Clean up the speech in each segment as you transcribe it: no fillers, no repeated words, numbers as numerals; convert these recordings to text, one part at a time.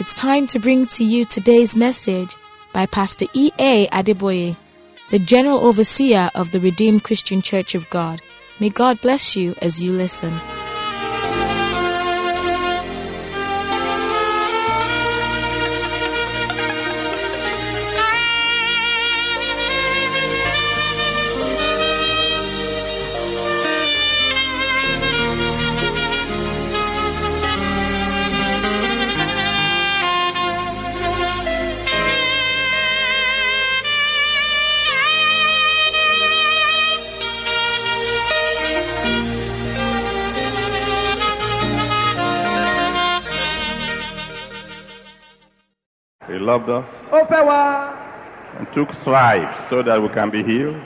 it's time to bring to you today's message by Pastor E.A. Adeboye, the General Overseer of the Redeemed Christian Church of God. May God bless you as you listen. He loved us and took stripes so that we can be healed.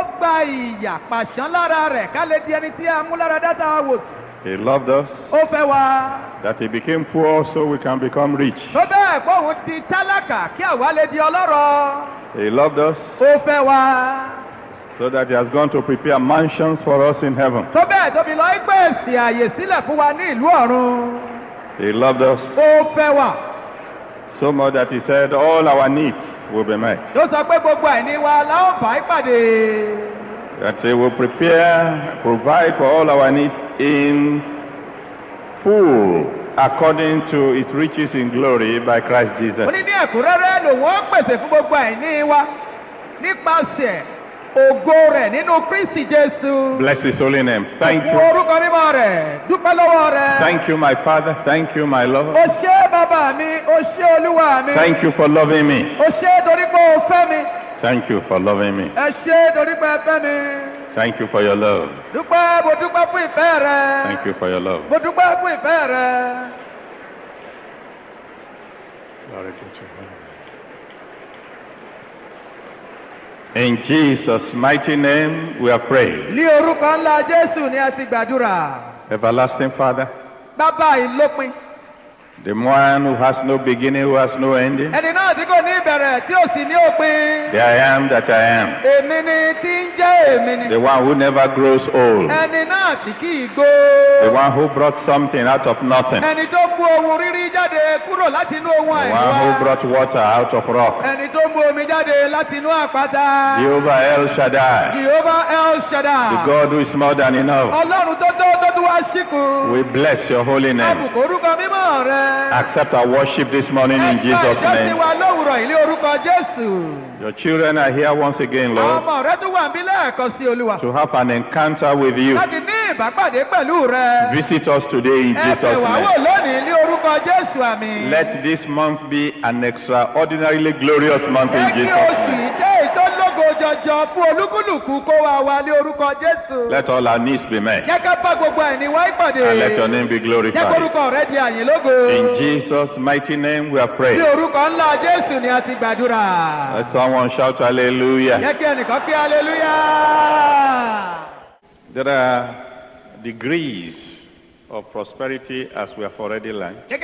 He loved us that he became poor so we can become rich. He loved us so that he has gone to prepare mansions for us in heaven. He loved us so much that he said all our needs will be met. That he will provide for all our needs in full according to his riches in glory by Christ Jesus. Bless his holy name. Thank you. Thank you, my Father. Thank you, my Lord. Thank you for loving me. Thank you for loving me. Thank you for your love. Thank you for your love. Glory to you. In Jesus' mighty name we are praying. Everlasting Father, the one who has no beginning, who has no ending, the I am that I am, the one who never grows old, the one who brought something out of nothing, the one who brought water out of rock, Jehovah El Shaddai, the God who is more than enough. We bless your holy name. Accept our worship this morning in Jesus' name. Your children are here once again, Lord, to have an encounter with you. Visit us today in Jesus' name. Let this month be an extraordinarily glorious month in Jesus' name. Let all our needs be met. And let your name be glorified. In Jesus' mighty name we are praying. Let someone shout hallelujah. There are degrees of prosperity as we have already learned. There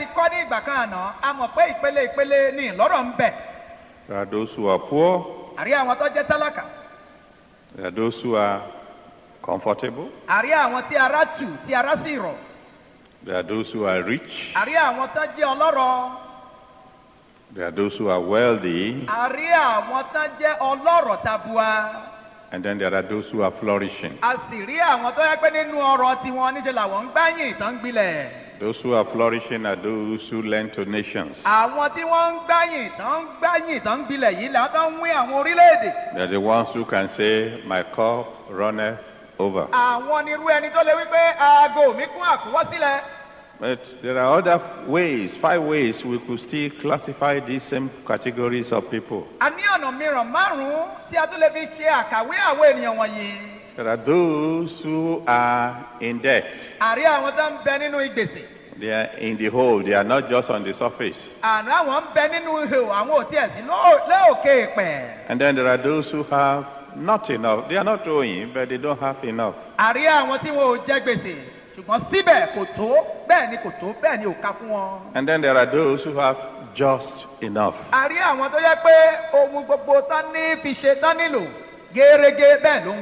are those who are poor. There are those who are comfortable. There are those who are rich. There are those who are wealthy. And then there are those who are flourishing. Those who are flourishing are those who lend to nations. They are the ones who can say, my cup runneth over. But there are other ways, 5 ways we could still classify these same categories of people. There are those who are in debt. They are in the hole. They are not just on the surface. And then there are those who have not enough. They are not owing, but they don't have enough. And then there are those who have just enough.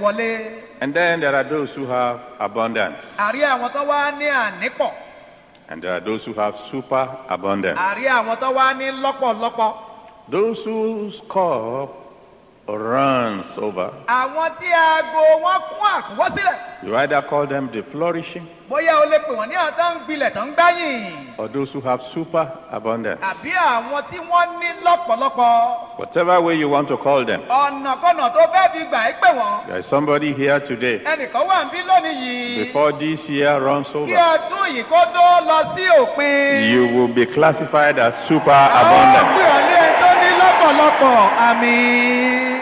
And then there are those who have abundance. And there are those who have superabundance. àrí àwọn tó wá ní lọ́pọ̀lọpọ̀. Those whose cup runs over. àwọn tí aago wọn kún àkúnwọ́ sílẹ̀. You either call them the flourishing bóyá o lè pè wọ́n ní àwọn tó ń gbilẹ̀ tó ń gbáyìn. or those who have superabundance. àbí àwọn tí wọ́n ní lọ́pọ̀lọpọ̀. Whatever way you want to call them. ọ̀nàkọ́nà tó fẹ́ fi gbà ẹ́ pè wọ́n. There is somebody here today. ẹnìkan wà ń bí lónìí yìí. Before this year runs kí over, ọdún yìí kó tó lọ sí òpin. you will be classified as àwọn superabundant. pè ọ́ ní ẹni tó ní lọ́pọ̀lọpọ̀. àmín.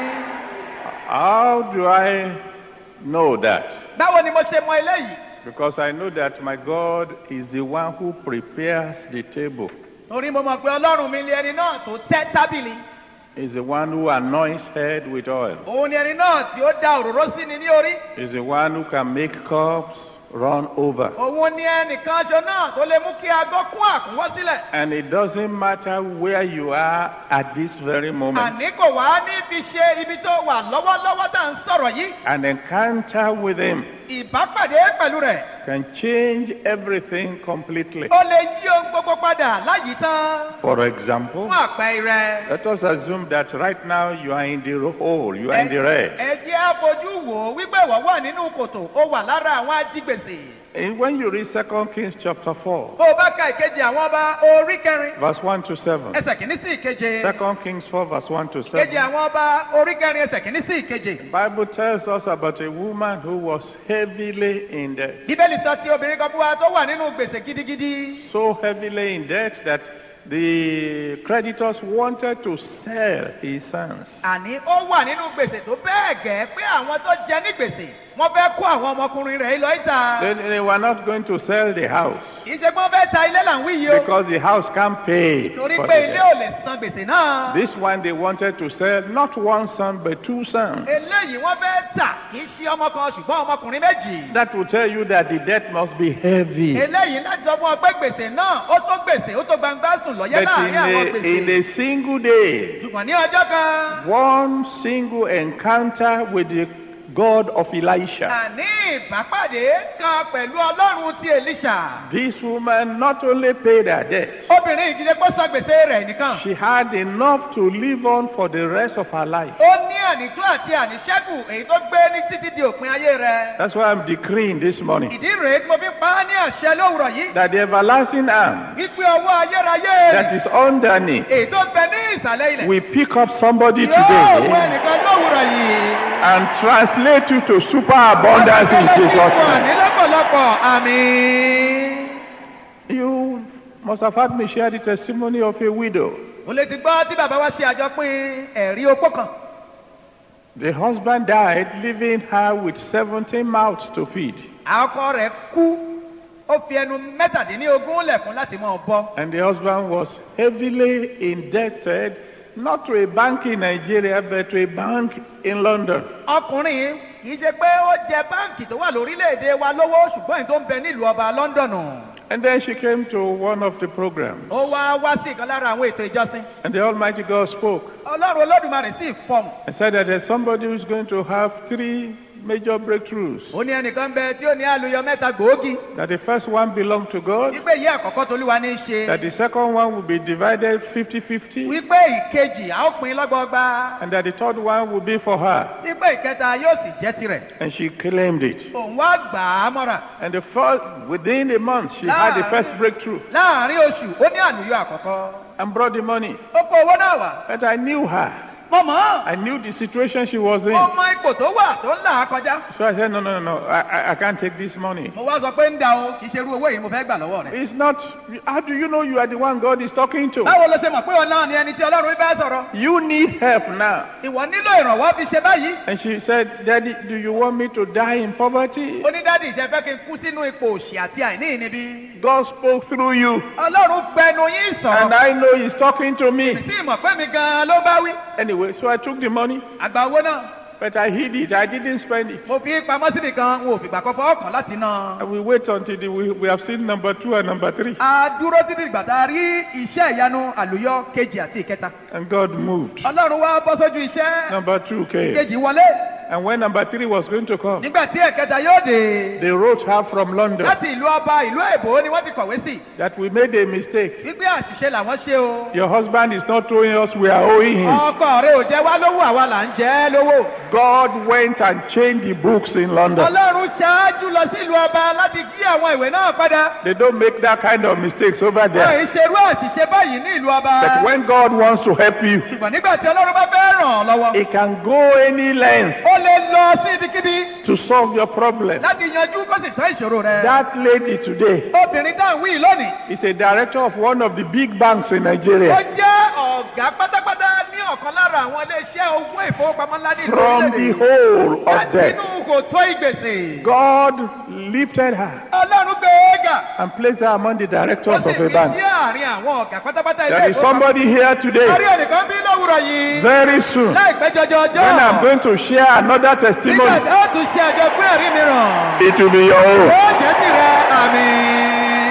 How do I know that? báwo ni mo ṣe mọ eléyìí? Because I know that my God is the one who prepares the table. torí mo mọ̀ pé ọlọ́run mi ni ẹni náà tó tẹ́ tábìlì. Is the one who anoints head with oil. òun ni ẹni náà tí ó da òróró sí ni ní orí. Is the one who can make cups run over. òun ni ẹnìkan ṣo náà tó lè mú kí aago kún àkúnwọ́ sílẹ̀. And it doesn't matter where you are at this very moment. àní kò wá ní fi ṣe ibi tó wà lọ́wọ́lọ́wọ́ tá à ń sọ̀rọ̀ yìí. An encounter with him ìbápàdé pẹ̀lú rẹ̀. can change everything completely. ó lè yí ohun gbogbo padà láyìí tán. For example, fún àpẹẹrẹ. let us assume that right now you are in the hole, you are in the red. ẹ jẹ́ á fojú wò ó wípé ìwọ wà nínú kòtò ó wà lára àwọn ajígbèsè. And when you read 2 Kings chapter 4, bó o bá ka ìkejì àwọn ọba orí kẹrin. verse 1 to 7. ẹsẹ̀ kìíní sí ìkeje. 2 Kings 4, verse 1 to ìkejì 7. àwọn ọba orí kẹrin ẹsẹ̀ kìíní sí ìkeje. Bible tells us about a woman who was heavily in debt. bíbélì sọ ti obìnrin kan fún wa tó wà nínú gbèsè gidigidi. So heavily in debt that the creditors wanted to sell his sons. àní ó wà nínú gbèsè tó bẹ́ẹ̀ gẹ́ pé àwọn tó jẹ ní gbèsè wọ́n fẹ́ kó àwọn ọmọkùnrin rẹ̀ lọ ìta. They were not going to sell the house kì í ṣe pé wọ́n fẹ́ ta ilé là ń wí yìí o. because the house can't pay torí for pé the ilé debt. ò lè san gbèsè náà. This one they wanted to sell not one son but two sons. eléyìí wọ́n fẹ́ tà kì í ṣe ọmọ kan ṣùgbọ́n ọmọkùnrin méjì. That will tell you that the debt must be heavy. eléyìí láti sọ fún ọ pé gbèsè náà ó tó gbèsè ó tó gbangba sùn lọ́yẹ́ But láàrin àwọn in gbèsè. a single day, ṣùgbọ́n ní ọjọ́ kan. one single encounter with the God of Elisha, àní ìbápàdé kan pẹ̀lú ọlọ́run ti Èlíṣà. this woman not only paid her debt, obìnrin ìdílé kó san gbèsè rẹ̀ nìkan. she had enough to live on for the rest of her life. ó ní ànító àti àníṣẹ́kù èyí tó gbé ní títí di òpin ayé rẹ̀. That's why I'm decreeing this morning ìdí rèé tí mo fi pa á ní àṣẹ lówùrọ̀ yìí. that the everlasting arm wípé ọwọ́ ayérayé that is underneath èyí tó ń bẹ ní ìsàlẹ̀ ilẹ̀. will pick up somebody yóò wọ today ẹnìkan lówùrọ̀ yìí. and translate you to superabundance in Jesus' ní name. lọ́pọ̀lọpọ̀ àmín. You must have heard me share the testimony of a widow. mo lè ti gbọ́ tí bàbá wa ṣe àjọpín ẹ̀rí opó kan. The husband died, leaving her with 17 mouths to feed. ọkọ rẹ̀ kú ó fi ẹnu mẹ́tàdínlógún lẹ̀ fún láti máa bọ́. And the husband was heavily indebted, not to a bank in Nigeria, but to a bank in London. ọkùnrin kì í ṣe pé ó jẹ báǹkì tó wà lórílẹ̀‐èdè wa lówó ṣùgbọ́n èyí tó ń bẹ nílùú ọba London. And then she came to one of the programs. ó wá sí ìkan lára àwọn ètò ìjọsìn. And the Almighty God spoke ọlọ́run olódùmarè sì fọhùn. and said that there's somebody who's going to have 3 major breakthroughs. ó ní ẹnìkan bẹ tí ó ní àlùyọ mẹ́ta gbòógì. That the first one belonged to God, wípé ìyá àkọ́kọ́ tolúwa ní í ṣe. that the second one will be divided 50-50, wípé ìkejì a ó pín lọ́gbọọgba. and that the third one will be for her. wípé ìkẹta yóò sì jẹ́ tirẹ̀. And she claimed it. òun wá gbà á mọ́ra. And within a month, she had the first breakthrough láàárín oṣù ó ní àlùyọ àkọ́kọ́. and brought the money. ó kó owó náà wá. But I knew her. mo mọ̀ ọ́. I knew the situation she was in. ó mọ ipò tó wà tó ń là á kọjá. So I said, no. I can't take this money. mo wá sọ pé ń da o kì í ṣe irú owó yìí mo fẹ́ gbà lọ́wọ́ rẹ̀. It's not, how do you know you are the one God is talking to? báwo ló ṣe mọ̀ pé ọlọ́run ni ẹni tí ọlọ́run bá sọ̀rọ̀. You need help now. ìwọ nílò ìrànwọ́ fi ṣe báyìí. And she said, Daddy, do you want me to die in poverty? ó ní dádì ìṣe fẹ́ kí n kú sínú ipò òṣì àti àìní ìníbi. God spoke through you. ọlọ́run gbẹnu yín And sọ̀rọ̀. I know he's talking to me. sí ìmọ̀ pé mi gan-an ló bá wí. Anyway, so I took the money, àgbà owó náà but I hid it. I didn't spend it. mo fi pamọ́ síbi kan n ò fìgbà kan fọwọ́ kàn láti ná. And we wait until we have seen number 2 and number 3. a dúró títí ìgbà tá a rí iṣẹ́ ìyanu àlùyọ kejì àti ìkẹta. And God moved. ọlọ́run wá bọ́ sójú iṣẹ́. Number 2 came. kejì wọlé. And when number 3 was going to come, nígbà tí ẹ̀kẹta yóò dé. they wrote her from London láti ìlú ọba ìlú èbó ni wọ́n ti kọ̀wé sí. that we made a mistake. wípé àṣìṣe làwọn ṣe o. Your husband is not owing us, we are owing him. ọkọ rẹ ò jẹ wá lówó àwa là ń jẹ lówó. God went and changed the books in London. ọlọ́run ṣáájú lọ sí ìlú ọba láti yí àwọn ìwé náà padà. They don't make that kind of mistakes over wọ́n there. ì ṣerú àṣìṣe báyìí ní ìlú ọba. But when God wants to help you, ṣùgbọ́n nígbà tí ọlọ́run bá fẹ́ ràn ọ́ lọ́wọ́. He can go any length ó lè lọ sí ibikíbi to solve your problem. láti yanjú kó sì tán ìṣòro rẹ. That lady today obìnrin táwọn wí lónìí. is a director of one of the big banks in ó Nigeria. jẹ́ ọ̀gá pátápátá ní ọ̀kan lára àwọn iléeṣẹ́ owó ìfowópamọ́ ńlá ní ìlú From the orílẹ̀-èdè. hole of láti death, inú kòtò ìgbèsè. God lifted her ọlọ́run gbé e gà. and placed her among the ó directors sì of fi a bank. sí àárín àwọn ọ̀gá pátápátá ilé There is ìfowópamọ́. somebody here a rí today, ẹnìkan bí lówùrọ̀ yìí. very soon, láìpẹ́ jọjọ ọjọ́. when I'm going to share another nígbà testimony, tí ó tún ṣe àjọpín ẹ̀rí mìíràn. it will be your own. ó jẹ́ tirẹ̀ àmín.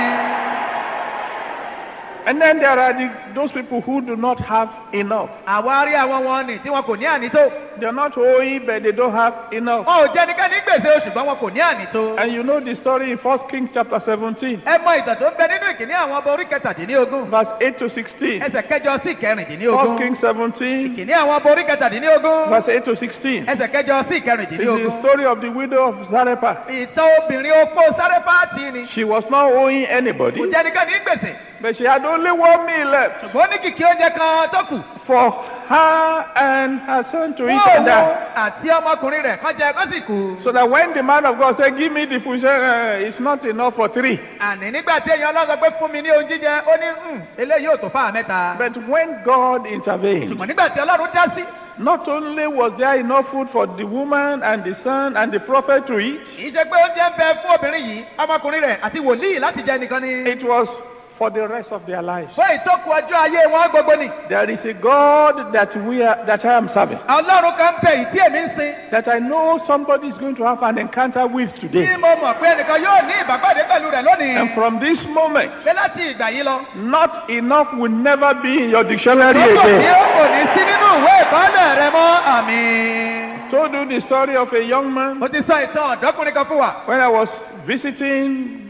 And then there are those people who do not have enough. àwa rí àwọn wọn nì tí wọn kò ní ànító. They're not owing, but they don't have enough. wọn ò jẹ́ nìkan ní gbèsè oṣù ṣùgbọ́n wọn kò ní ànító. And you know the story in 1 Kings chapter 17, ẹ mọ ìtàn tó ń bẹ nínú ìkíní àwọn ọba orí kẹtàdínlógún. verse 8 to 16. ẹsẹ̀ kẹjọ sí 1 kẹrìndínlógún. Kings 17, ìkíní àwọn ọba orí kẹtàdínlógún. verse 8 to 16. ẹsẹ̀ kẹjọ sí It's the kẹrìndínlógún. story of the widow of Zarephath. ìtàn obìnrin opó Sárẹ́fátì ni. She was not owing anybody, kò jẹ́ nìkan ní gbèsè. but she had only 1 meal left ṣùgbọ́n ní kìkì oúnjẹ kan tó kù. for her and her son to eat wọ́n and wo die. àti ọmọkùnrin rẹ̀ kán jẹ kán sì kú. So that when the man of God said, give me the food, he said, it's not enough for 3. àní nígbà tí èèyàn ọlọ́sọ pé fún mi ní ohun jíjẹ ó ní eléyìí ò tó fáà mẹ́ta. But when God intervened, ṣùgbọ́n nígbà tí ọlọ́run dá sí. not only was there enough food for the woman and the son and the prophet to eat, kì í ṣe pé oúnjẹ ń bẹ fún obìnrin yìí ọmọkùnrin rẹ̀ àti wòlíì láti jẹ nìkan ni. it was for the rest of their lives. fún ìtókù ọjọ́ ayé wọn gbogbo ni. There is a God that I am serving, ọlọ́run kan bẹ yìí tí èmi ń sin. that I know somebody is going to have an encounter with tí today. mo mọ̀ pé ẹnìkan yóò ní ìbápàdé pẹ̀lú rẹ̀ lónìí. And from this moment, pé láti ìgbà yìí lọ. not enough will never be in your dictionary gbogbo ní again. ó kò ní sí nínú ìwé ìkọ́lẹ̀ rẹ mọ́ àmín. Told you the story of a young man mo ti sọ ìtàn ọ̀dọ́kùnrin kan fún wa. when I was visiting.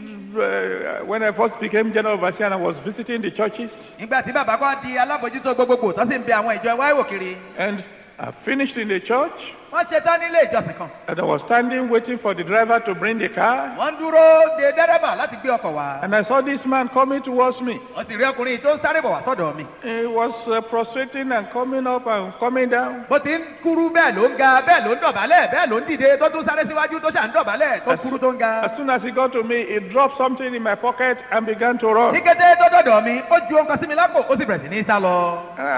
When I first became general overseer, and I was visiting the churches, nígbà tí bàbá kan di alábòjútó gbogbogbò tó sì ń bẹ àwọn ìjọ wáìwò kiri. and I finished in the church, wọ́n ṣe tán nílé ìjọsìn kan. and I was standing waiting for the driver to bring the car, wọ́n dúró de dẹ́rẹ́bà láti gbé ọkọ̀ wá. and I saw this man coming towards me. wọ́n sì rí ọkùnrin yìí tó ń sáré bọ̀ wá sọ́dọ̀ mi. He was prostrating and coming up and coming down. bó ti ń kúrú bẹ́ẹ̀ ló ń ga bẹ́ẹ̀ ló ń dọ̀bálẹ̀ bẹ́ẹ̀ ló ń dìde tó tún sáré síwájú tó ṣà ń dọ̀bálẹ̀ tó kúrú tó ń ga. As soon as he got to me, he dropped something in my pocket and began to run. ní kété tó dọ̀dọ̀ mi ó ju ohun kan sí mi lápò ó sì bẹ̀rẹ̀ sí ní sá lọ.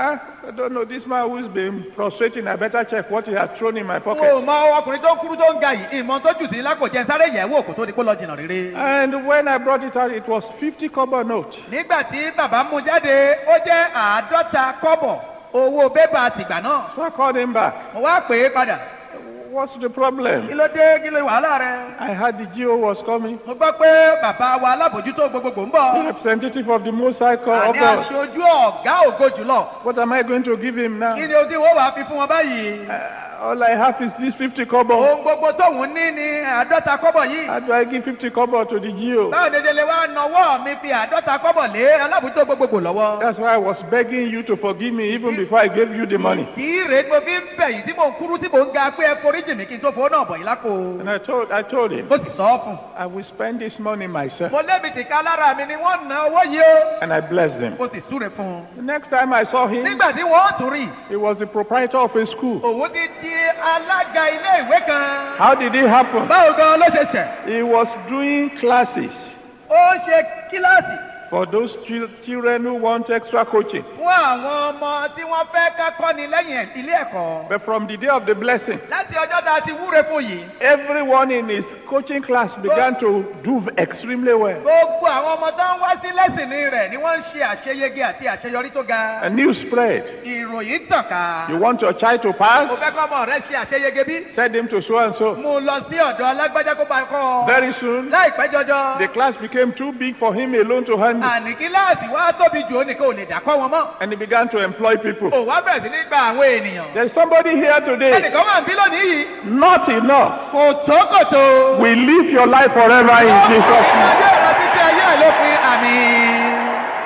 I don't know, this man who's been prostrating, I better check what he has thrown in my o pocket. mọ ọkùnrin tó kúrú tó ń ga yìí ìmọ̀ tó jù sí lápò jẹ́ sáré yẹ̀ wò kó tó di kó lọ jìnnà rere. And when I brought it out, it was 50 kobo note. nígbà tí bàbá mú jáde ó jẹ́ 50 kọ́bọ̀ owó bébà àtìgbà náà. So I called him back. mo wá pè é padà. What's the problem? kí ló dé kí ló wàhálà rẹ. I heard the GO was coming. mo gbọ́ pé bàbá wa alábòjútó gbogbogbò ń The bọ̀. representative of the Most High called àní us. aṣojú ọ̀gá ògo jùlọ. What am I going to give him now? kí ni o ti wọ́n wàá fi fún wọn báyìí. All I have is this 50 kobo. ohun gbogbo tóun ní ni 50 kọ́bọ̀ yìí. How do I give 50 kobo to the GO? báwo ni délé wa nọwọ́ mi fi 50 kọ́bọ̀ lé alábòjútó gbogbogbò lọ́wọ́. That's why I was begging you to forgive me even before I gave you the money. kì í rèé mo fi ń bẹ̀ yìí tí mò ń kúrú tí mò ń ga pé ẹ foríjì mi kí n tó fowó náà bọ̀ yìí lápò. And I told him, mo sì sọ ọ́ fún un. I will spend this money myself. mo lébi tìka lára mi ni wọ́n ná owó yìí o. And I blessed him. mo sì súre fún un. The next time I saw him, nígbà tí wọ́n tún rí he was the proprietor of a school. òun ti di alága ilé ìwé kan. How did it happen? báwo gan ló ṣe ṣẹ̀. He was doing classes ó ṣe kíláàsì for those children who want extra coaching. fún àwọn ọmọ tí wọ́n fẹ́ ká kọ́ni lẹ́yìn ilé ẹ̀kọ́. But from the day of the blessing, láti ọjọ́ tá a ti wúre fún yìí. everyone in his coaching class began to do extremely well. gbogbo àwọn ọmọ tó ń wá sí lẹ́sìnì rẹ̀ ni wọ́n ń ṣe àṣeyege àti àṣeyọrí tó ga. A news spread. ìròyìn tàn ká. You want your child to mo pass? fẹ́ kọ́ ọmọ rẹ ṣe àṣeyege bí. Send him to so and so. mo lọ sí ọ̀dọ̀ alágbájá kó bá kọ́ ọ. Very soon, láìpẹ́ jọjọ. the class became too big for him alone to handle. àní kíláàsì wá tóbi jù ó nìkan ò lè dákọ́ wọn mọ́. And he began to employ people. ò wá bẹ̀rẹ̀ sí ní gba àwọn ènìyàn. There's somebody here today. ẹnìkan wà ń bí lónìí yìí. Not enough. kòtòkòtò. We live your life forever in Jesus' name. ayé ọ̀rọ̀ títí ayé ẹ̀ lópin àmín.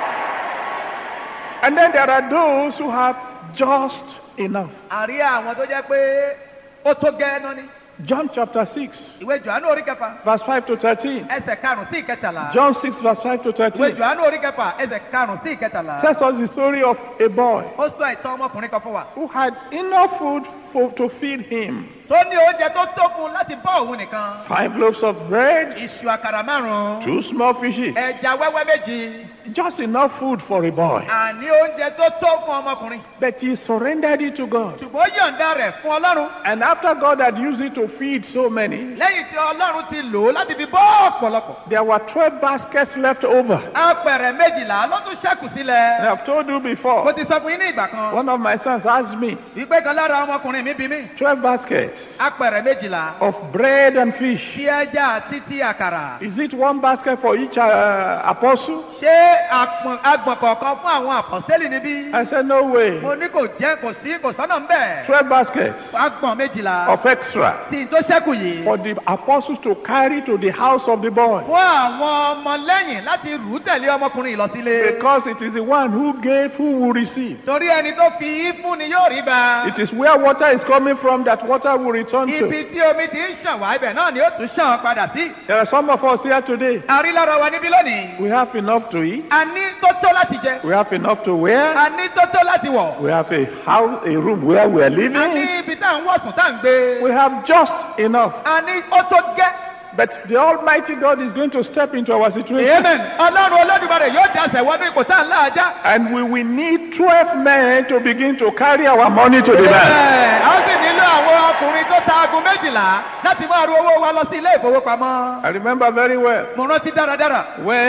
And then there are those who have just enough. àrí àwọn tó jẹ́ pé ó tó gẹ́ẹ́nú ni. John chapter 6, ìwé Jòhánù orí kẹfà. verse 5 to 13. ẹsẹ̀ karùn-ún sí ìkẹtàlá. John 6, verse 5 to ìwé 13. Jòhánù orí kẹfà ẹsẹ̀ karùn-ún sí ìkẹtàlá. Tells us the story of a boy ó sọ ìtàn ọmọkùnrin kan fún wa. who had enough food to feed him. tó ní oúnjẹ tó tó fún un láti bọ́ òun nìkan. 5 loaves of bread, iṣu àkàrà márùn-ún. 2 small fishes. ẹja wẹ́wẹ́ méjì. Just enough food for a boy. àní oúnjẹ tó tó fún ọmọkùnrin. But he surrendered it to God. ṣùgbọ́n ó yọ̀ǹda rẹ̀ fún Ọlọ́run. And after God had used it to feed so many, lẹ́yìn tí Ọlọ́run ti lò ó láti fi bọ́ ọ̀pọ̀lọpọ̀. there were 12 baskets left over. apẹ̀rẹ̀ méjìlá ló tún ṣẹ́kù sílẹ̀. And I've told you mo before, ti sọ fún yín ní ìgbà kan. one of my sons asked me, wípé kan lára ọmọkùnrin mi bí mi. 12 baskets apẹ̀rẹ̀ méjìlá. of bread and fish. tí ẹja àti tí àkàrà. Is it one basket for each apostle? ṣé agbọ̀n kọ̀ọ̀kan fún àwọn àpọ̀sẹ́lì níbí. I said, no way. mo ní kò sọ́nà ń bẹ̀. 12 baskets agbọ̀n méjìlá. of extra tí n tó ṣẹ́kù yìí. for the apostles to carry to the house of the boy. fún àwọn ọmọlẹ́yìn láti rù ú tẹ̀lé ọmọkùnrin yìí lọ sílé. Because it is the one who gave who will receive. torí ẹni tó fi í fún ni yóò rí gbà. It is where water is coming from that water will return to. ibi tí omi ti ń ṣàn wá ibẹ̀ náà ni ó tún ṣàn padà sí. There are some of us here today. a rí lára wa níbí lónìí. We have enough to eat. a ní tó tó láti jẹ. We have enough to wear. a ní tó tó láti wọ̀. We have a house, a room where we are a ní living. ibi tá à ń wọ̀sùn tá à ń gbé. We have just enough. a ní ó tó gẹ́. But the Almighty God is going to step into our situation. amen. ọlọ́run olódùmarè yóò dasẹ̀ wọnú ipò tá à ń lá ajá. And we will need 12 men to begin to carry our money to the bank. a ó sì nílò àwọn ọkùnrin tó ta aago méjìlá láti máa ru owó wa lọ sí ilé ìfowópamọ́. I remember very well mo rántí dáradára.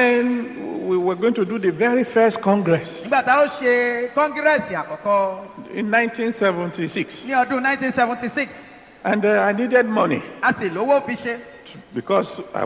when we were going to do the very first Congress nígbà tá a ó ṣe kọ́ngírẹ́sì àkọ́kọ́ in 1976. ní ọdún 1976 And I needed money a sì lówó fi ṣe. because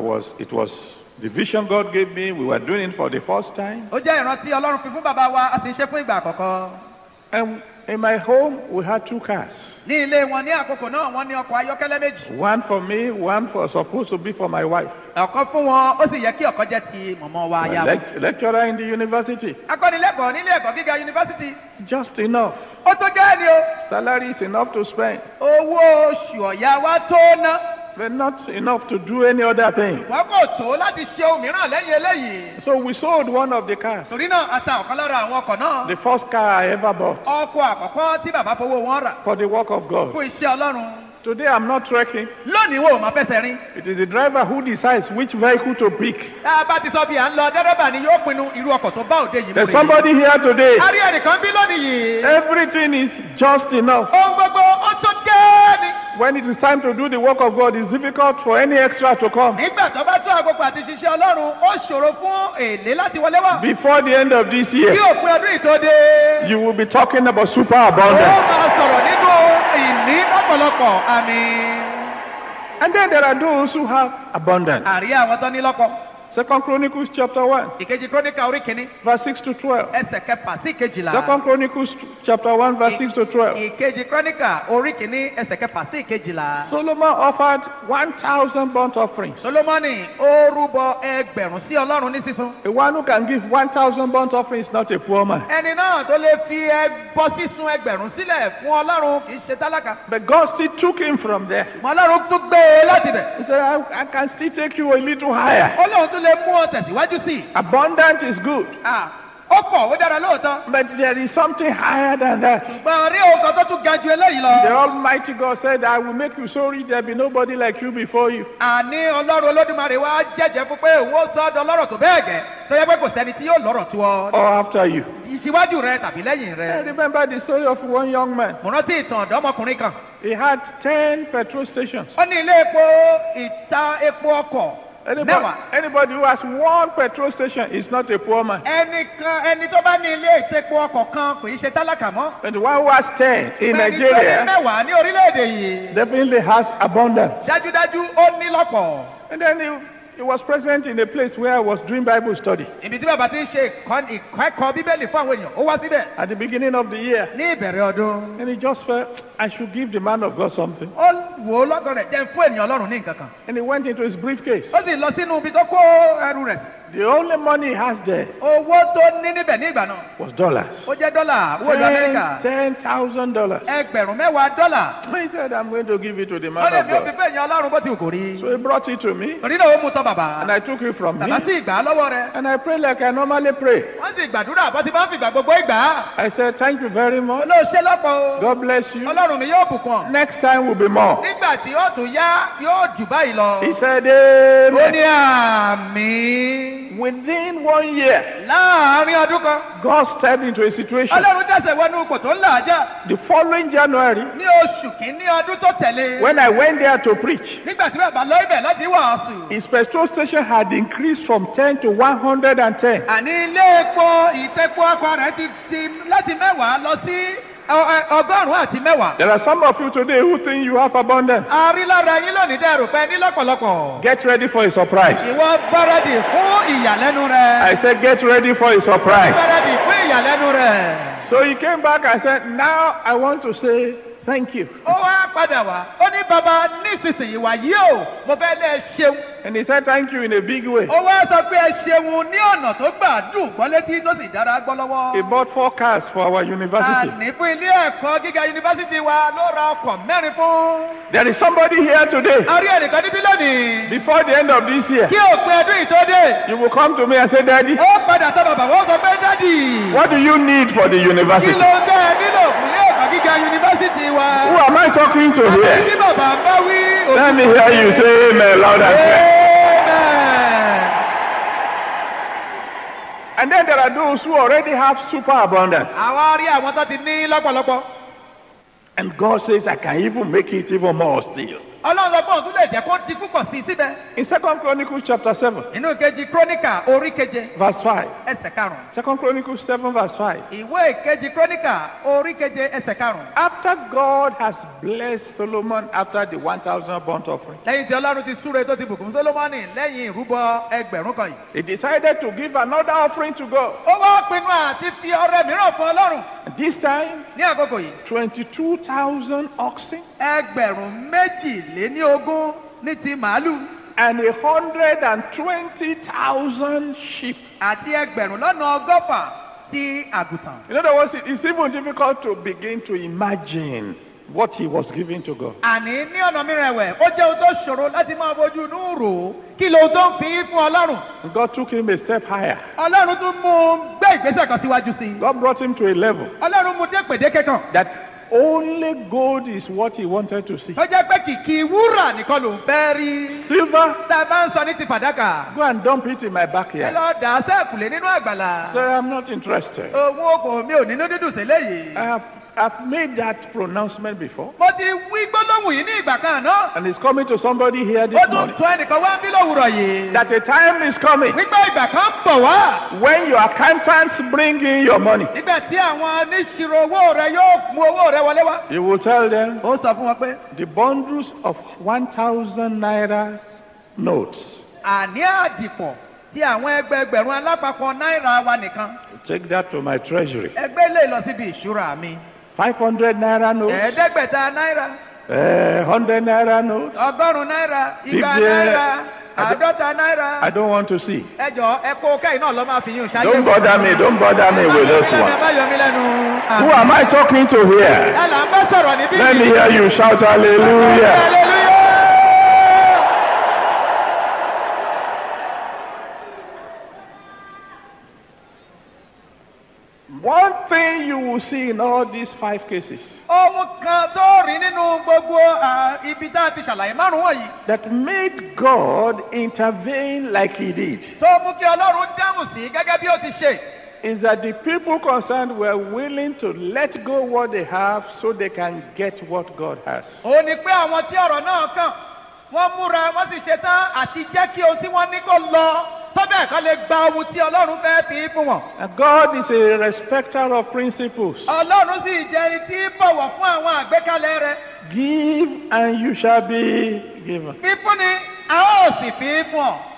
it was the vision God gave me. We were doing it for the first time. ó jẹ́ ìrántí ọlọ́run fi fún bàbá wa a sì ń ṣe fún ìgbà àkọ́kọ́. And in my home, we had 2 cars. ní ilé wọn ní àkókò náà wọ́n ní ọkọ̀ ayọ́kẹ́lẹ́ méjì. One for me, one for supposed to be for my wife. ọ̀kan fún wọn ó sì yẹ kí ọ̀kan jẹ́ ti mọ̀mọ́ wa ya wọn. Lecturer in the university. akọ́nilẹ́kọ̀ọ́ nílé ẹ̀kọ́ gíga yunifásitì. Just enough. ó tó gẹ́ẹ́ ni o. Salary is enough to spend, owó oṣù ọ̀yà wa tó ná. but not enough to do any other thing. wọ́n kò tó láti ṣe ohun mìíràn lẹ́yìn eléyìí. So we sold one of the cars. torí náà a ta ọ̀kan lára àwọn ọkọ̀ náà. The first car I ever bought ọkọ̀ àkọ́kọ́ tí bàbá fowó wọn rà. for the work of God. fún iṣẹ́ ọlọ́run. Today I'm not trekking. lónìí wo máa fẹsẹ̀ rin. It is the driver who decides which vehicle to pick. tá a bá ti sọ bí à ń lọ dẹ́rẹ́bà ni yóò pinnu irú ọkọ̀ tó bá òde yìí There's múre. somebody here today. a rí ẹnìkan bí lónìí yìí. Everything is just enough. ohun gbogbo ó tó gẹ́ẹ́ ni. When it is time to do the work of God, it's difficult for any extra to come. nígbà tó bá tó àkókò àti ṣiṣẹ́ ọlọ́run ó ṣòro fún èlé láti wọlé wá. Before the end of this bí year, òpin ọdún yìí tó dé. you will be talking about super ó abundance. máa sọ̀rọ̀ nínú ìní lọ́pọ̀lọpọ̀ àmín. And then there are those who have abundance. àrí àwọn tó ní lọ́kọ̀. 2 Chronicles chapter 1, ìkejì króníkà orí kìíní verse 6 to 12. ẹsẹ̀ kẹfà sí ìkejìlá. 2 Chronicles chapter 1, verse 6 to 12. ìkejì króníkà orí kìíní ẹsẹ̀ kẹfà sí ìkejìlá. Solomon offered 1,000 burnt offerings. solomoni ó rúbọ ẹgbẹ̀rún sí ọlọ́run ní sísun. The one who can give 1,000 burnt offerings is not a poor man. ẹni náà tó lè fi ẹbọ sísun ẹgbẹ̀rún sílẹ̀ fún ọlọ́run kì í ṣe tálákà. But God still took him from there. mọ ọlọ́run tún gbé e láti bẹ̀. He said, I can still take you a little higher. ọlọ́run tún lè mú ọ tẹ̀síwájú sí i. Abundant is good. ó pọ̀ ó dára lóòótọ́. But there is something higher than that. ṣùgbọ́n rí ohun kan tó tún ga ju eléyìí The lọ. Almighty God said, I will make you so rich there be nobody like you before you. àní ọlọ́run olódùmarè wa jẹ́jẹ́ fún pé òun ó sọ ọ́ dọlọ́rọ̀ tó bẹ́ẹ̀ gẹ́ tó yẹ pé kò sẹ́ni tí yóò lọ́rọ̀ tó ọ. Or after you. ìṣíwájú rẹ tàbí lẹ́yìn I rẹ. remember the story of one young man. mo rántí ìtàn ọ̀dọ́mọkùnrin kan. He had 10 petrol stations. ó ní ilé epo ìta epo ọkọ̀ mẹ́wàá. Anybody who has one petrol station is not a poor man. ẹni tó bá ní ilé ìtepo ọkọ̀ kan kò í ṣe tálákà mọ́. And the one who has 10 in ẹni tó ní Nigeria mẹ́wàá ní orílẹ̀-èdè yìí. definitely has abundance. dájúdájú ó ní lọ́pọ̀. And then he was present in a place where I was doing Bible study. Ibi tí bàbá ti ń ṣe ìkẹ́kọ̀ọ́ Bíbélì fún àwọn ènìyàn, ó wá síbẹ̀. At the beginning of the year. Ní ìbẹ̀rẹ̀ ọdún. And he just felt, I should give the man of God something. Ó wò ó lọ́gàn rẹ̀ jẹ́ fún ènìyàn Ọlọ́run ní nǹkan kan. And he went into his briefcase. Ó sì lọ sínú ibi tó kó ẹrù rẹ̀. The only money he has there Owó tó ní níbẹ̀ ní ìgbà náà. was dollars. Ó jẹ́ dọ́là, owó ìlú Amẹ́ríkà. $10,000. Ẹgbẹ̀rún mẹ́wàá dọ́là. He said, I'm going to give it to the Ó man lè of fi òfin God. fẹ́ ènìyàn Ọlọ́run bó ti wù kó rí. So he brought it to me. Torí náà ó mú tọ́ bàbá. And I took it from Bàbá him. sì gbà á lọ́wọ́ rẹ̀. And I prayed like I normally pray. Wọ́n sì gbàdúrà bó ti máa ń fi ìgbà gbogbo ìgbà. I said, thank you very much. Olóòṣè lọ́pọ̀ o. God bless you. Ọlọ́run mi yóò bùkún. Next time will be more. Nígbà tí ó tún yá, yóò jù báyìí lọ. He said, Ó ní amen. àmì. Within 1 year, Láàárín ọdún kan, God stepped into a situation. Ọlọ́run dẹ́sẹ̀ wọnú ipò tó ń là á já. The following January, Ní oṣù kìíní ọdún tó tẹ̀lé. when I went there to preach, Nígbà tí bàbá lọ ibẹ̀ láti wàásù. his petrol station had increased from 10 to 110. Àní ilé epo ìtẹ́pọ̀ ọkọ̀ rẹ̀ ti láti mẹ́wàá lọ sí ọgọ́rùn-ún àti mẹ́wàá. There are some of you today who think you have abundance. A rí lára yín lónìí dẹrù pé ní lọ́pọ̀lọpọ̀. Get ready for a surprise. Ìwọ gbáradì fún ìyàlẹ́nu rẹ̀. I said, get ready for a surprise. Gbáradì fún ìyàlẹ́nu rẹ̀. So he came back and said, now I want to say thank you. Ó wá padà wá. Ó ní bàbá nísinsìnyí wá yìí o, mo fẹ́ lẹ́ ṣeun. And he said thank you in a big way. Ó wá sọ pé ẹ ṣeun ní ọ̀nà tó gbà dùn gbọ́ létí tó sì dára gbọ́ lọ́wọ́. He bought 4 cars for our university. Àní fún ilé ẹ̀kọ́ gíga yunifásitì wa ló ra ọkọ̀ mẹ́rin fún. There is somebody here today. A rí ẹnìkan níbí lónìí. Before the end of this year, Kí òpin ọdún yìí tó dé. you will come to me and say, Daddy, Ó padà sọ bàbá wọ́n sọ pé dádì. what do you need for the Kí university? ló ń bẹ́ẹ̀ nílò fún ilé ẹ̀kọ́ gíga yunifásitì wa? Who am I talking to Tí here? bàbá ń bá wí. Let me hear you say amen loud and clear. Amen. And then there are those who already have super abundance. Àwa rí àwọn tó ti ní lọ́pọ̀lọpọ̀. And God says, I can even make it even more still. Ọlọ́run sọ pé òun tún lè jẹ́ kó ti púpọ̀ sí i síbẹ̀. In 2 Chronicles chapter 7, Inú kejì Kíróníkà orí keje verse 5. ẹsẹ̀ karùn-ún. 2 Chronicles 7, verse 5. Ìwé kejì Kíróníkà orí keje ẹsẹ̀ karùn-ún. After God has blessed Solomon after the 1,000 burnt offering, Lẹ́yìn tí Ọlọ́run ti súre tó ti bùkún Sólómọ́nì lẹ́yìn ìrúbọ ẹgbẹ̀rún kan yìí. he decided to give another offering to God. Ó wá pinnu àti fi ọrẹ mìíràn fún Ọlọ́run And this time, ní àkókò yìí. 22,000 oxen Ẹgbẹ̀rún méjìléníogún ní ti màálù and 120,000 sheep. àti ẹgbẹ̀rún lọ́nà ọgọ́fà ti àgùntàn. In other words, it's even difficult to begin to imagine what he was giving to God. Àní ní ọ̀nà mìíràn ẹ̀wẹ̀, ó jẹ́ ohun tó ṣòro láti máa fojú inú rò ó. Kí ló tó ń fi fún Ọlọ́run? And God took him a step higher. Ọlọ́run tún mú un gbé ìgbésẹ̀ kan síwájú sí i. God brought him to a level Ọlọ́run mú dé pèdéke kan. that only gold is what he wanted to see. Ó jẹ́ pé kìkì wúrà nìkan ló ń fẹ́ rí. Silver, Tá a bá ń sọ ní ti fàdákà. go and dump it in my Ẹ backyard. lọ dà á sẹ́ẹ̀kùlé nínú àgbàlà. Sir, I'm not interested. Òun okò mi ò nínú dídùn sí léyìí. I've made that pronouncement before. Mo ti wí gbólóhùn yìí ní ìgbà kan náà. And it's coming to somebody here Ó this tún morning. tún ẹnìkan wá bí lówùrọ̀ yìí. That a time is coming Wípé ìgbà kan bọ̀ wá. when your accountants bring in your money. Nígbà tí àwọn oníṣirò owó rẹ yóò mú owó rẹ wọlé wá. You will tell them Ó sọ fún wọn pé the bundles of 1,000 naira notes. àní àdìpọ̀ tí àwọn ẹgbẹẹgbẹ̀rún alápapọ̀ náírà wa nìkan. Take that to my treasury. Ẹgbẹ́ lè lọ síbi ìṣúra mi. 500 naira notes. Ẹ̀ẹ́dẹ́gbẹ̀ta náírà. 100 naira notes. 100 náírà. igba 50 náírà. 50 náírà. I don't want to see. Ẹ jọ̀ọ́ ẹ kó kẹ́yìn náà lọ máa fi yún ṣáájú. Don't bother me. Don't bother me with this Ẹ one. má yọ mí lẹ́nu. Who am I talking to here? Ẹ là ń bá sọ̀rọ̀ níbí. Let me hear you shout hallelujah. Hallelujah. One thing you will see in all these 5 cases Ohun kan tó rí nínú gbogbo ibi tá a ti ṣàlàyé márùn-ún wọ̀nyí. that made God intervene like he did Tó mú kí Ọlọ́run dáhùn sí gẹ́gẹ́ bí ó ti ṣe. is that the people concerned were willing to let go what they have so they can get what God has. Ó ní pé àwọn tí ọ̀rọ̀ náà kàn wọ́n múra wọ́n sì ṣetán àti jẹ́ kí ohun tí wọ́n ní kó lọ tó bẹ́ẹ̀ kan lè gba ohun tí Ọlọ́run fẹ́ fi fún wọn. And God is a respecter of principles. Ọlọ́run sì jẹ́ ẹni tí bọ̀wọ̀ fún àwọn àgbékalẹ̀ rẹ̀. Give and you shall be given. Fífún ni a ó sì fi fún ọ.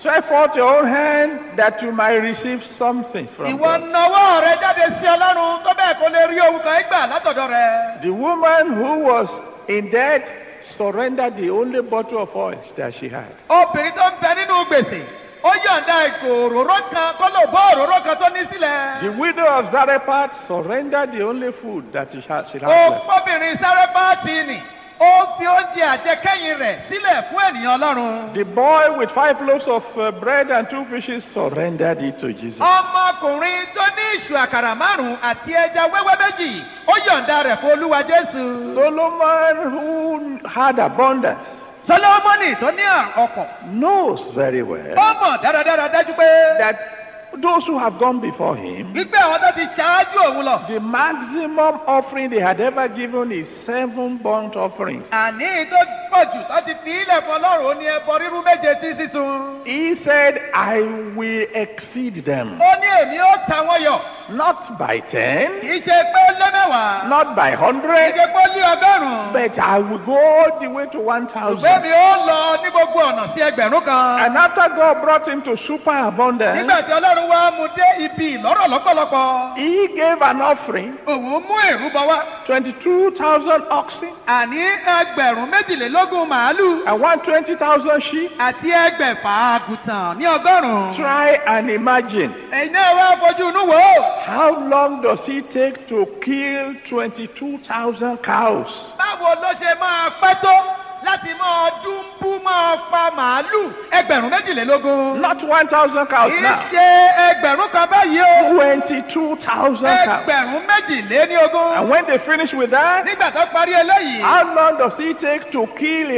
Stretch forth your own hand that you might receive something from ìwọ God. nawọ́ rẹ jáde sí ọlọ́run tó bẹ́ẹ̀ kó lè rí ohun kan gbà látọ̀dọ̀ rẹ. The woman who was in debt surrendered the only bottle of oil that she had. obìnrin tó ń bẹ nínú gbèsè ó yọ̀ǹda ìgò òróró kan kó lò bọ́ òróró kan tó ní sílẹ̀. The widow of Zarephath surrendered the only food that she had left. obìnrin Sárẹ́fátì nì ó fi oúnjẹ àjẹkẹ́yìn rẹ̀ sílẹ̀ fún ènìyàn ọlọ́run. The boy with 5 loaves of bread and 2 fishes surrendered it to Jesus. ọmọkùnrin tó ní ìṣù àkàrà márùn-ún àti ẹja wẹ́wẹ́ méjì ó yọ̀ǹda rẹ̀ fún olúwa Jésù. Solomon, who had abundance, Sólómọ́nì tó ní ọ̀pọ̀ knows very well ó mọ̀ dáradára dájú pé that those who have gone before him, wípé àwọn tó ti ṣáájú òun lọ. the maximum offering they had ever given is 7 burnt offerings. àní tó pọ̀ jù tó ti fi ilẹ̀ fún ọlọ́run ó ní ẹbọ rírú méje sí sísun. He said, I will exceed them. ó ní èmi ó ta wọ́n yọ. Not by 10, kì í ṣe pé ó lé mẹ́wàá. not by kì í 100, ṣe pé ó lé ọgọ́rùn-ún. but I will go all the way to 1,000. ṣùgbọ́n mi ó lọ ní gbogbo ọ̀nà sí ẹgbẹ̀rún kan. And after God brought him to superabundance, nígbà tí ọlọ́run wá mú dé ibi ìlọ́rọ̀ lọ́pọ̀lọpọ̀. he gave an offering, òun mú ìrúbọ wá. 22,000 oxen àní ẹgbẹ̀rún méjìlélógún màálù. and 120,000 sheep. àti ẹgbẹ̀fà àgùntàn ní ọgọ́rùn-ún. Try and imagine, ẹ̀yin náà wá fojú inú wò ó. how long does it take to kill 22,000 cows? báwo ló ṣe máa pẹ́ tó láti máa dúnbú máa pa màálù ẹgbẹ̀rún méjìlélógún. Not 1,000 cows kì í now. ṣe ẹgbẹ̀rún kan báyìí o. 22,000 cows. ẹgbẹ̀rún méjìléníogún. And when they finish with that, nígbà tó parí eléyìí. how long does it take to kill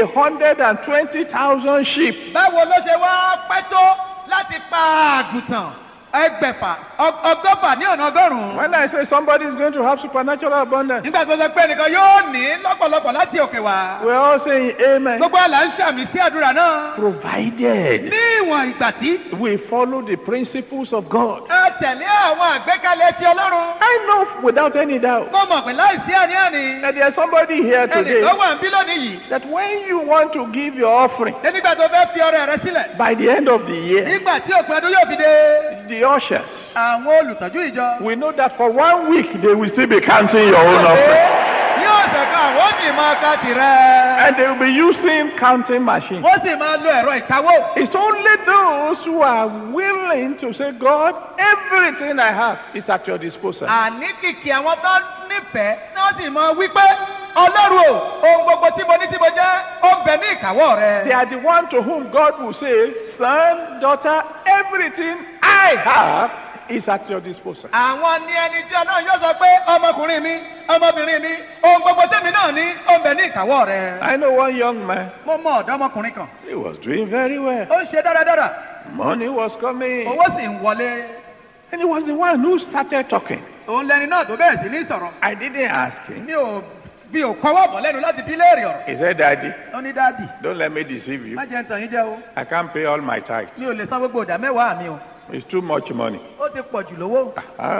120,000 sheep? báwo ló ṣe wá pẹ́ tó láti pa àgùntàn ẹgbẹ̀fà ọgọ́fà ní ọ̀nà ọgọ́rùn-ún. When I say somebody is going to have supernatural abundance, nígbà tó sọ pé ẹnìkan yóò ní lọ́pọ̀lọpọ̀ láti òkè wá. we're all saying amen. gbogbo àlà ń ṣàmì sí àdúrà náà. Provided ní ìwọ̀n ìgbà tí. we follow the principles of God. a tẹ̀lé àwọn àgbékalẹ̀ ti ọlọ́run. I know without any doubt mo mọ̀ pé láìsí àní-àní. that there's somebody here today ẹnìkan wà ń bí lónìí yìí. that when you want to give your offering nígbà tó fẹ́ fi ọrẹ rẹ sílẹ̀. by the end of the year, nígbà tí òpin ọdún yóò fi dé. the ushers, àwọn olùtọ́jú ìjọ. we know that for 1 week they will still be counting your own offering. ní ọ̀sẹ̀ kan àwọn ò ní máa ka tirẹ̀. And they will be using counting machines. wọ́n sì máa lo ẹ̀rọ ìkawó. It's only those who are willing to say, God, everything I have is at your disposal. àní kìkì àwọn tó nífẹ̀ẹ́ ní wọ́n sì máa wí pé ọlọ́run o ohun gbogbo tí mo ní tí mo jẹ́ ó ń bẹ ní ìkáwọ́ rẹ. They are the one to whom God will say, son, daughter, everything I have is at your disposal. àwọn ni ẹni tí ọlọ́run yóò sọ pé ọmọkùnrin mi ọmọbìnrin mi ohun gbogbo tèmi náà ní ó ń bẹ ní ìkáwọ́ rẹ. I know one young man, mo mọ ọ̀dọ́mọkùnrin kan. he was doing very well. ó ń ṣe dáradára. Money was coming. owó sì ń wọlé. And he was the one who started talking. òun lẹni náà tó bẹ̀rẹ̀ sí ní sọ̀rọ̀. I didn't ask him. mi ò kọ́wọ́ bọ̀ lẹ́nu láti bí léèrè ọ̀rọ̀. He said, Daddy, ó ní dáàdì. don't let me deceive you. má jẹ́ ń tàn yín jẹ́ o. I can't pay all my tithes. mi ò lè san gbogbo ìdá mẹ́wàá mi o. It's too much money. ó ti pọ̀ jù lówó.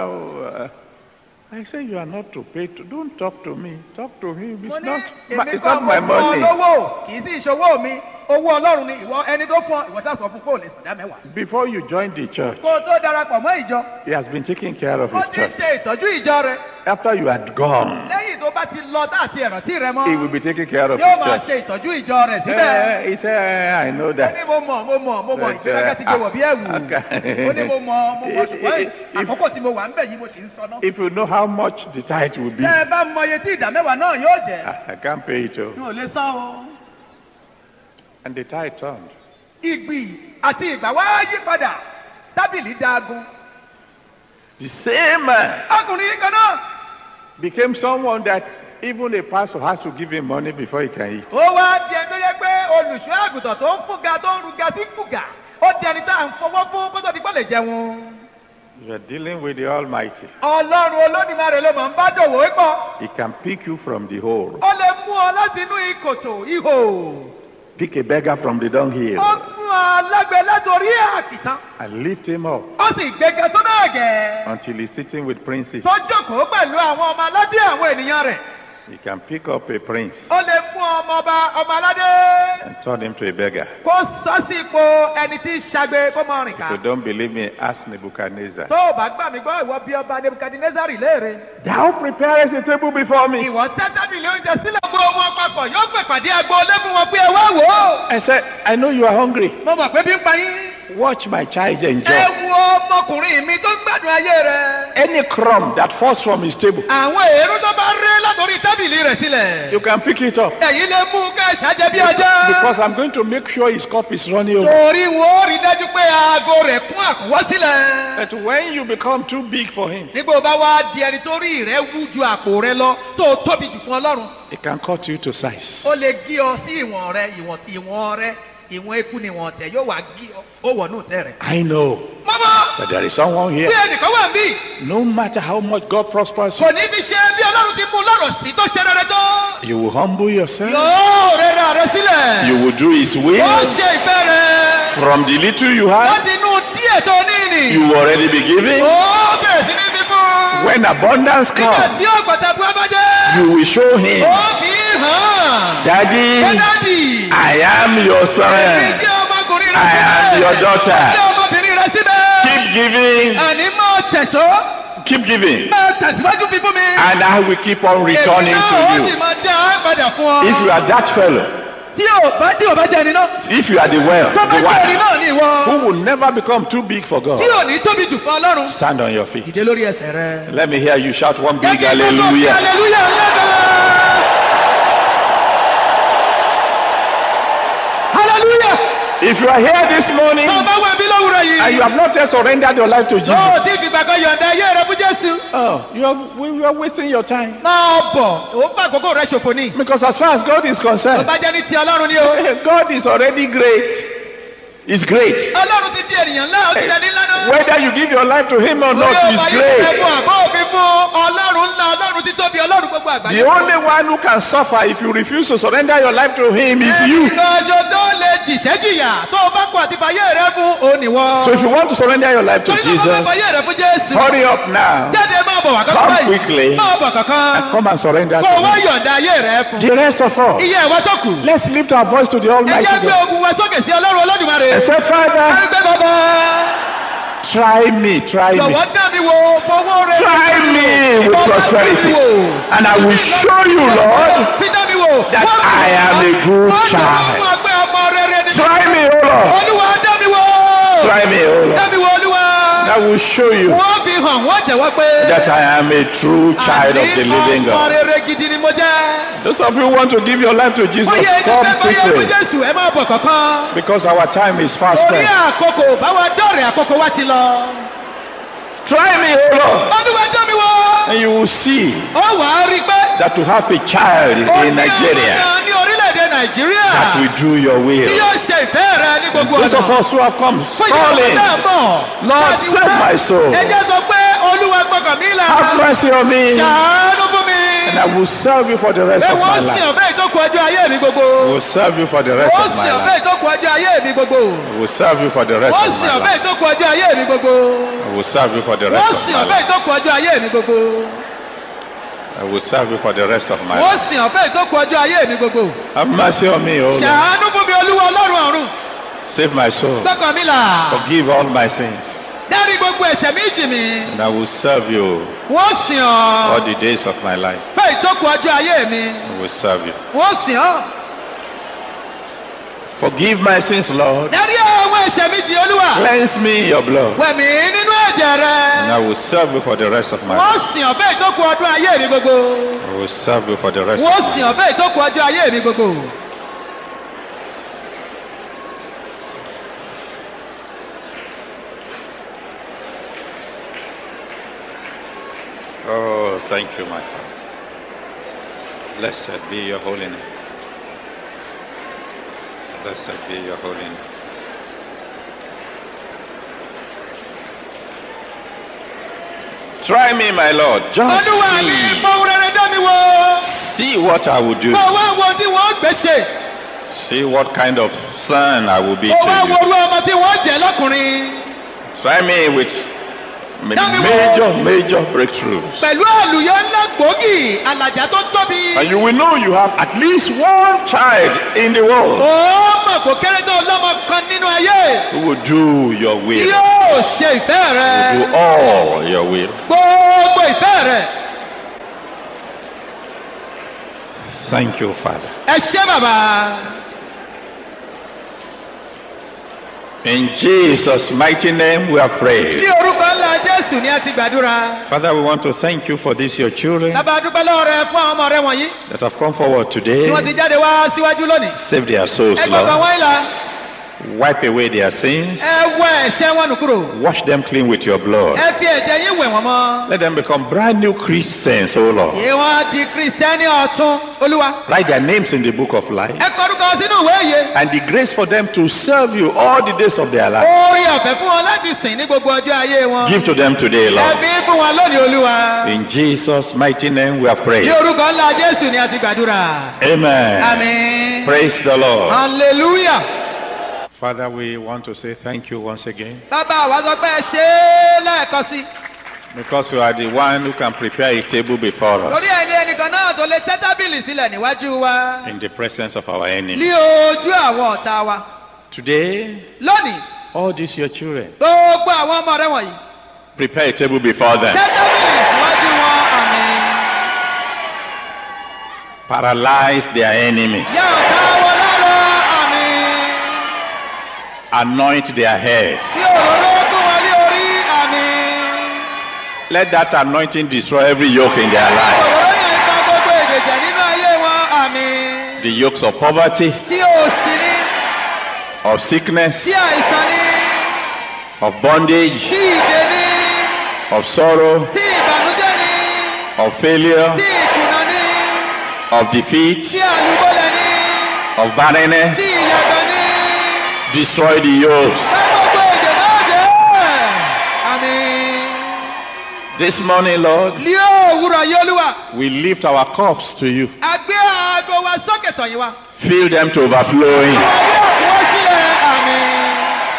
I say you are not to pay. Don't talk to me. Talk to him. mo It's ní not, èmi it's kọ́ not mo my fún ọ money. lówó kì í sì ìṣòwò mi owó ọlọ́run ni ìwọ ẹni tó fún ọ ìwọ sá sọ fún kó o lè sọ̀dá mẹ́wàá. Before you join the church, kó o tó darapọ̀ mọ́ ìjọ. he has been taking care of ó his ti church. ṣe ìtọ́jú ìjọ rẹ. After you had gone, lẹ́yìn tó bá ti lọ tá àti ẹ̀rántí rẹ mọ́. he will be taking care of yóò his máa church. ṣe ìtọ́jú ìjọ rẹ síbẹ̀. He said, I know ó ní that. mo mọ̀ ìgbéraga ti gbé wọ̀ bí ẹ̀wù. ó ní mo mọ̀ ṣùgbọ́n àkókò tí mo wà ń bẹ̀ yìí mo sì ń sọ náà. If you know how much the tithe will be, tẹ́ ẹ bá mọ iye tí ìdá mẹ́wàá náà yóò jẹ́. I can't pay it all. n ò lè san o. And the tithe turned. ìgbì àti ìgbà wá yí padà tábìlì dáagun. The same man ọkùnrin yìí kan náà. became someone that even a pastor has to give him money before he can eat. ó wá di ẹni tó yẹ pé olùṣọ́ àgùntàn tó ń fúnga tó ń ruga sí fúga ó di ẹni tá à ń fọwọ́ fún kó tó di pé lè jẹun. You are dealing with the Almighty. ọlọ́run olódùmarè ló mọ̀ ń bá dòwò é pọ̀. He can pick you from the hole. ó lè mú ọ láti inú ìkòtò ihò. Pick a beggar from the dunghill ó fún alágbe látòrí àkìtàn. and lift him up ó sì gbéga tó náà gẹ̀. until he's sitting with princes. tó jókòó pẹ̀lú àwọn ọmọ aládé àwọn ènìyàn rẹ̀. You can pick up a prince ó lè mú ọmọ aládé and turn him to a beggar. kó sọ sí ipò ẹni tí ń ṣagbe kó mọ rìn If ká. you don't believe me, ask Nebuchadnezzar. tó o bá gbà mí gbọ́ ìwọ bí ọba nebukadnezari léèrè. Thou preparest a table before me. ìwọ tẹ́ tábìlì oúnjẹ sílẹ̀ gbogbo wọn papọ̀ yóò pè pàdé agbo olébùn wọn pé ẹ wá wò ó. I said, I know you are hungry. mo mọ̀ pé bí ń pa yín. Watch my child enjoy. ẹ wo ọmọkùnrin mi tó ń gbádùn ayé rẹ̀. Any crumb that falls from his table, àwọn èrú tó bá ré látòrí tábìlì rẹ̀ sílẹ̀. you can pick it up. ẹ̀yin lè mú ká ṣàjẹ́ bí ọjọ́. Because I'm going to make sure his cup is running over. torí wo rí dájú pé aago rẹ̀ kún àkúwọ́ sílẹ̀. But when you become too big for him, nígbà ó bá wá di ẹni tó rí rẹ̀ wú ju àpò rẹ̀ lọ tó tóbi jù fún ọlọ́run. he can cut you to size. ó lè gé ọ sí ìwọ̀n rẹ̀ ìwọ̀n rẹ̀ ìwọ̀n eku ni wọ̀n tẹ̀ yóò wá gé ọ ó wọ̀nú tẹ̀ rẹ̀. I know. mọ́mọ́ But there is someone bí here. ẹnìkan wà ń bí. No matter how much God prospers you, kò ní fi ṣe bí ọlọ́run ti mú lọ́rọ̀ sí tó ṣe rere tó. you will humble yourself. yóò rẹ́ra rẹ sílẹ̀. You will do his ó will. ṣe ìfẹ́ rẹ̀. From the little you have, láti inú díẹ̀ tó ní ìní. you will already be giving. ó bẹ̀rẹ̀ sí ní fífún. When abundance nígbà comes, tí ọ̀gbọ̀tà bu abájẹ́. you will show him, ó fi hàn. Daddy, Dádì. I am your son. Èmi jẹ́ ọmọkùnrin rẹ I am síbẹ̀. your daughter. Jẹ́ ọmọbìnrin rẹ síbẹ̀. Keep giving, Àní máa tẹ̀sọ́. keep giving, Máa tẹ̀síwájú fífún mi. and I will keep on returning Èmi náà to ó sì you. máa dá padà fún ọ. If you are that fellow, Tí ò bá jẹ́ ẹni náà. if you are the well, Tó bá the jẹ́ ẹni one náà ní ìwọ. who will never become too big for God, Tí ò ní tóbi jù fún Ọlọ́run. stand on your feet. Dìde lórí ẹsẹ̀ rẹ. Let me hear you shout one big Jẹ́ kí gbogbo hallelujah. hallelujah lẹ́gbẹ̀ẹ́. Hallelujah. If you are here this morning Tó o bá wà bí lówùrọ̀ yìí. and you have not yet surrendered your life to Ó Jesus, ti fìgbà kan yọ̀ǹda ayé rẹ fún Jésù. you are wasting your time. Máa bọ̀, ó bá àkókò rẹ ṣòfò ní. Because as far as God is Tó concerned, bá jẹ́ ní ti Ọlọ́run ni o. God is already great. He's great. Ọlọ́run ti di ènìyàn ńlá, ó ti dẹni ńlá náà. Whether you give your life to Him or not, Bóyá He's ọba yìí great. fẹ́ fún àbọ̀ òfin fún Ọlọ́run ńlá, Ọlọ́run ti tóbi, Ọlọ́run gbogbo àgbáyé. The only one who can suffer if you refuse to surrender your life to Him is you. Ẹnìkan ṣo tó lè jìṣẹ́ jìyà tó o bá kọ̀ àti fàyè rẹ fún òníwọ́. So if you want to surrender your life to Torí náà Jesus, bá fàyè rẹ fún Jésù. hurry up now. Jáde máa bọ̀ wá kankan Come báyìí. quickly. Máa bọ̀ kankan. And come and surrender to Kó o wá Him. yọ̀ǹda ayé rẹ fún. The rest of us, Iye ẹ̀wọ́ tó kù. let's lift our voice to the Ẹ Almighty jẹ́ gbé God ogun wa sókè sí Ọlọ́run Olódùmarè. and say, Father, Ẹgbẹ́ bàbá. try me, try me. Jọ̀wọ́ dá mi wò fowó rẹ. Try me with prosperity. And I will show you, Lord, Fi dá mi wò. that I am a good child. Try me, O Lord. Olúwa dá mi wò. Try me, O Dá Lord. mi wò Olúwa. I will show you Wọ́n fi hàn wọ́n jẹ́wọ́ pé. that I am a true child of the living Àní ọmọ God. rere gidi ni mo jẹ́. Those of you who want to give your life to Jesus, Bóyá ẹni come fẹ́ bóyá fún quickly. Jésù ẹ máa bọ̀ kankan. Because our time is fast Orí spent. àkókò báwa dọ̀rẹ̀ àkókò wa ti lọ. Try me, O Lord. Olúwa dá mi wò. And you will see Ó wà á rí pé. that to have a child in Nigeria Ní orílẹ̀-èdè Nàìjíríà. that will do your Tí will. yóò ṣe ìfẹ́ rẹ ní gbogbo Those of ọ̀nà. us who have come Fún ìdílé calling, náà mọ̀. Lord, Láti save wá. my soul. Ẹ jẹ́ sọ pé Olúwa gbọ́kàn mí là. Have mercy on me, Ṣàánú fún mi. and I will serve you for the rest Ẹ of my wọ́n sìn life. ọ̀bẹ ìtókù ọjọ́ ayé mi I gbogbo. will serve you for the rest Wọ́n of my sìn ọ̀bẹ life. ìtókù ọjọ́ ayé mi gbogbo. I will serve you for the rest Wọ́n of sìn my ọ̀bẹ life. ìtókù ọjọ́ ayé mi gbogbo. I will serve you for the Wọ́n rest of sìn my ọ̀bẹ life. ìtókù ọjọ́ ayé mi gbogbo. I will serve you for the rest of my Wọ́n life. sìn ọ̀bẹ ìtókù ọjọ́ ayé mi gbogbo. Have mercy on me, O Lord. Ṣàánú fún mi Olúwa Ọlọ́run ọ̀run. Save my soul. Gbọ́kàn mí là. Forgive all my sins. Dárí gbogbo ẹ̀ṣẹ̀ mi jì mí. And I will serve you Wọ́n sìn all ọ́. the days of my life. Fẹ́ ìtókù ọjọ́ ayé mi. I will serve you. Wọ́n sìn ọ́. Forgive my sins, Lord. Dárí àwọn ẹ̀ṣẹ̀ mi jì Olúwa. Cleanse me in your blood. Wẹ̀mí nínú ẹ̀jẹ̀ And rẹ. I will serve you for the rest of my Wọ́n life. sìn ọ̀bẹ ìtókù ọdún ayé mi gbogbo. I will serve you for the rest Wọ́n of my sìn life. ọ̀bẹ ìtókù ọjọ́ ayé mi gbogbo. Oh, thank you, my Father. Blessed be your holy name. Blessed be your holy name. Try me, my Lord. Just Olúwa mi see. fọwọ́ rere dá mi wò. See what I will do. Mo wá wo tí wọ́n gbé ṣe. See what kind of son I will be Mo wá to wo you. orú ọmọ tí wọ́n jẹ́ lọ́kùnrin. Try me with Major breakthroughs. Pẹ̀lú àlùyọ ńlá gbòógì, àlàjá tó tóbi. And you will know you have at least one child in the world Ó mọ̀ kò kéré tó lọ́mọ kan nínú ayé. who will do your will. Yóò ṣe ìfẹ́ rẹ̀. Do all your will. Gbogbo ìfẹ́ rẹ̀. Thank you, Father. Ẹ ṣé bàbá. In Jesus' mighty name we have Ní prayed. orúkọ ńlá Jésù ni a ti gbàdúrà. Father, we want to thank you for this, your children Bàbá dúpẹ́ lọ́wọ́ rẹ fún àwọn ọmọ rẹ wọ̀nyí. that have come forward Tí today. wọ́n ti jáde wá síwájú lónìí. Save their souls, Ẹ gbọ́dọ̀ Lord. wọ́n ìlà. Wipe away their sins. Ẹ wẹ ẹ̀ṣẹ̀ wọn nù kúrò. Wash them clean with your blood. Ẹ fi ẹ̀jẹ̀ yín wẹ̀ wọ́n mọ́. Let them become brand new Christians, oh Lord. Yé wọn di Kristẹni ọ̀tun Olúwa. Write their names in the book of life. Ẹ kọ orúkọ sínú ìwé ìyè. And the grace for them to serve you all the days of their life. Orí ọ̀fẹ́ fún wọn láti sìn ní gbogbo ọjọ́ ayé wọn. Give to them today, Ẹ Lord. fi fún wọn lónìí Olúwa. In Jesus' mighty name we have Ní prayed. orúkọ ńlá Jésù ni a ti gbàdúrà. Amen. Àmín. Praise the Lord. Hallelujah. Father, we want to say thank you once again Bàbá wa sọ pé ẹ ṣe é lẹ́ẹ̀kan sí. because you are the one who can prepare a table before us Torí ẹni ẹnìkan náà tó lè tẹ́ tábìlì sílẹ̀ níwájú wa. in the presence of our Ní enemy. ojú àwọn ọ̀tá wa. Today, Lónìí, all these your children, gbogbo àwọn ọmọ rẹ wọ̀nyí. prepare a table before them. Tẹ́ tábìlì síwájú wọn. Àmín. Paralyze their enemies. Yá ọ̀tá wọn lára. Àmín. Anoint their heads. Tí òróró kún wọn ní orí. Àmín. Let that anointing destroy every yoke in their life. Òróró yẹn pa gbogbo ìgbèjẹ̀ nínú ayé wọn. Àmín. The yokes of poverty, Tí òṣì ní. of sickness, Tí àìsàn ní. of bondage, Tí ìdè ní. of sorrow, Tí ìbànújẹ́ ní. of failure, Tí ìkùnà ní. of defeat, Tí àlùbọ́lẹ̀ ní. of barrenness. Tí ìyàgbẹ́ ní. Destroy the yokes. Bá gbogbo ìdè náà jẹ́. Àmín. This morning, Lord, Ní òwúrọ̀ yìí Olúwa. we lift our cups to you. A gbé aago wa sókè tọ̀yìn wa. Fill them to overflowing Àwọn yóò fún sílẹ̀. Àmín.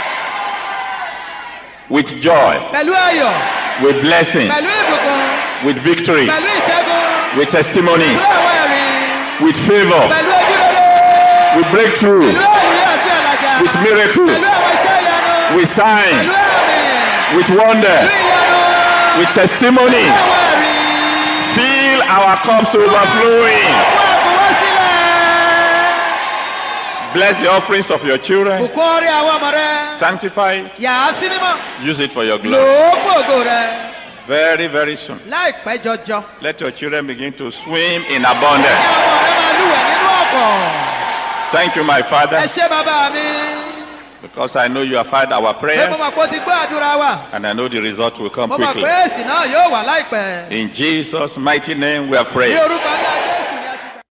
with joy, Pẹ̀lú ayọ̀. with blessings, Pẹ̀lú ìbùkún. with victories, Pẹ̀lú ìṣẹ́gun. with testimonies, Pẹ̀lú àwọn ẹ̀rín. with favor, Pẹ̀lú ojúrere. with breakthrough, Pẹ̀lú àwòrán àti àlàjá. with miracle, Pẹ̀lú àwọn iṣẹ́ ìyanu. with signs, Pẹ̀lú àmì. with Pẹ̀lú wonders, ìyanu. with testimonies. Pẹ̀lú àwọn ẹ̀rín. Fill our cups to overflowing. Fún àbúwọ́ sílẹ̀. Bless the offerings of your children. Bùkún orí àwọn ọmọ rẹ. Sanctify it. Yà á sí mímọ́. Use it for your Lò glory. ó fún ògo rẹ. Very, very soon. Láìpẹ́ jọjọ. Let your children begin to swim in abundance. Àwọn ọ̀rẹ́ máa lúwẹ̀ nínú ọ̀pọ̀. Thank you, my Ẹ Father, ṣé bàbá mi. because I know you have heard our Pé prayers, mo mọ̀ pé o ti gbọ́ àdúrà wa. and I know the result will come Mo mọ̀ quickly. pé èsì náà yóò wà láìpẹ́. In Jesus' mighty name we have Ní prayed. orúkọ ńlá Jésù.